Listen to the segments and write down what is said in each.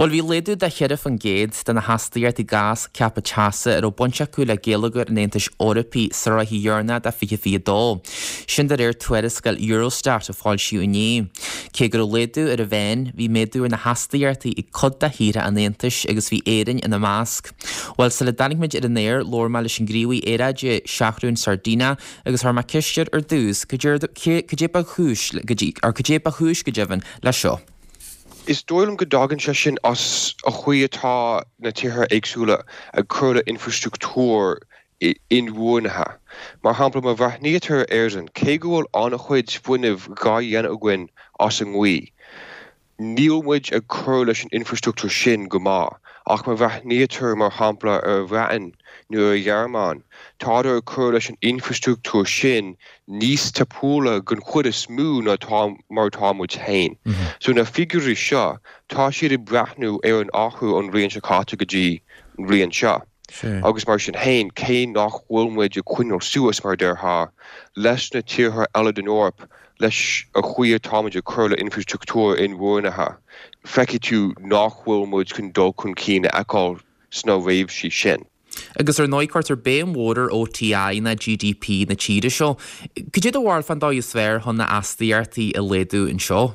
Well, bhí léadú de cheirh an géad den na hastaíart I gas ceappa teasa ar ó bunse acu le géalagur in Aontais Eorpaí sa raithí dhearna de fiche dó. Sin de réir tuairiscail Eurostat a fáil siú inné. Cé gur léadú ar a bhein, bhí méadú ar na hastaíartaí I cod de híre an Aontais agus bhí éireann ina másc. Well, sa le danigmuid ar an néir, lór me leis an gríomhaí éráide seachthrún Sardina agus thar mar cisteir ar dús go dtépa chúis go deimhin le seo. Is dóilm go dagan se sin as a chuí atá na títhir éagsúla a chruda infrastruchtúr in bhuanathe. Mar hampla má bhreithníotar airdan, cé go bhfuil anna chuid buineh gá dhéana a gcuin as an nghaoi. Níl muid a chur leis an infrastruchtúr sin go má, ach má bhreithníotar mar hampla ar bhreatain nó a dhearmán, tá a chur leis an infrastruchtúr sin níos tapúla gon chud is smú na mar tá muid hain. So na figurí seo, tá siad I brethnú ar an áthú an rion se cáta go dtí an rion seo. Agus mar sin hain, cé nach bhfuil muid a cuinneál suas mar deartha, leis na tíortha eile den Eorp, leis a chuí atá muid a chur le infrastruchtúr in bhuanathe. Feici tú nach bhfuil muid chun dul chun cín eáil sna bhéimh sí sin. Agus ar náicart ar béim mhór OTI na GDP na tíide seo. Could you bhhail fan dá sfér hon na astaíartaí a léadú in seo?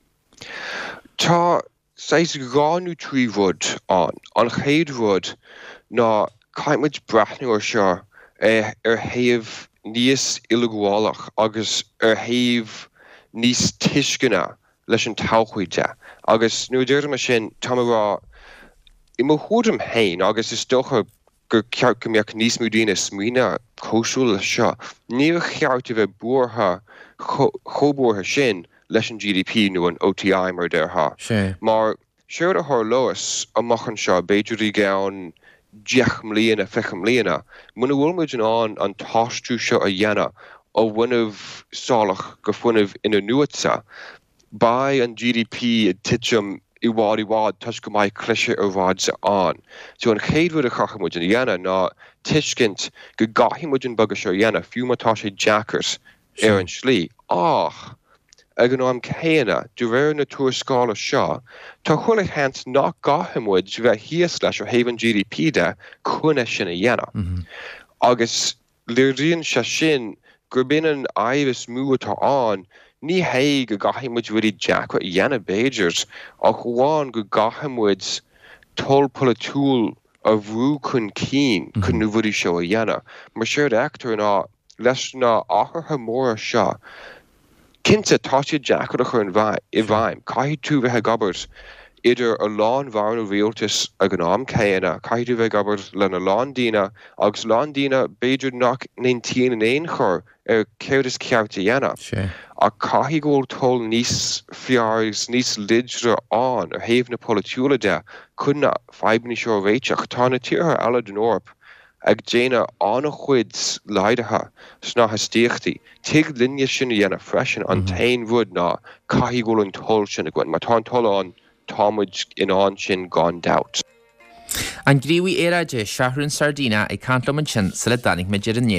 Tá 6 gáú trí rud an chéad rud ná caiimid brethnú ar seo ar thaobh níos ileagálach agus ar thaobh níos tuiscina leis an todhchaide. Agus nuair dúirt me sin tá rá I mo chuairm hain agus is dócha gur ceart go mbeadh níos mú daoine smaoine cóisiúil seo. Níor cheart a bheith buartha chomhbuartha sin leis an GDP nó an OTI mar deartha. Mar seir a thar loas amach an seo beidirí gceann 10 mbliana 5 mbliana, muna bhfuil muid an táistú seo a dhéanamh ó bhainmh sálach go fuinmh ina nuatsa, ba an GDP titim I bhád tuis go mbeidh clise ar bhád sa an. So an chéad rud a chacha muid an dhéanamh ná tuiscint go gaithí muid an baga seo dhéanamh fiú mátá sé jackars ar an slí. Ach, ag an am céanna, dú réir na tuairiscála seo, tá chuirla hant nach gaithí muid bheith híos leis ar thaobh an GDP de chuine sin a dhéanamh. Agus líoríonn se sin gur bin an aibhis mú atá an, ní haig go gaithí muid bhfuí jackar a dhéanamh Beijers, ach bháin go gaithí muid tolpul a túl a bhrú chun cín chun nu bhfuí seo a dhéanamh. Mar séir eachtar ná leis na áthartha móra seo, cinnte tá siad jackar a chur I bhaim, caithfidh tú bheith gabhart idir a lán bharn ó rialtas ag an am céanna, caithfidh tú bheith gabhart le na lán dína, agus lán dína beidir nach 19 in éon chur ar céir is ceart a dhéanamh. A caithfidh go bhfuil tol níos fiargus, níos lidre an ar thaobh na politiúla de chuna feidhmní seo réiteach. Tá na tíortha eile den Eorp ag déanamh anna chuid leideatha sna hastíochtaí. Tuig linne sin a dhéanamh freisin an tain rud ná caithfidh go bhfuil an tol sin a gcuin, mar tá an tol an támuid in an sin gán doubt. An gríomhaí éráide seachthrún Sardina ag cantlamann sin sa le danig muid ar an